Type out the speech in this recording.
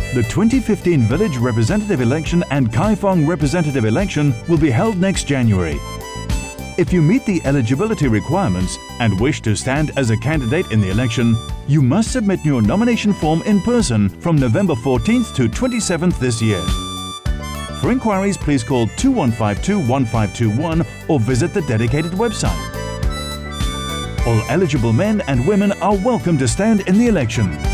The 2015 Village Representative Election and Kaifong Representative Election will be held next January. If you meet the eligibility requirements and wish to stand as a candidate in the election, you must submit your nomination form in person from November 14th to 27th this year. For inquiries, please call 2152-1521 or visit the dedicated website. All eligible men and women are welcome to stand in the election.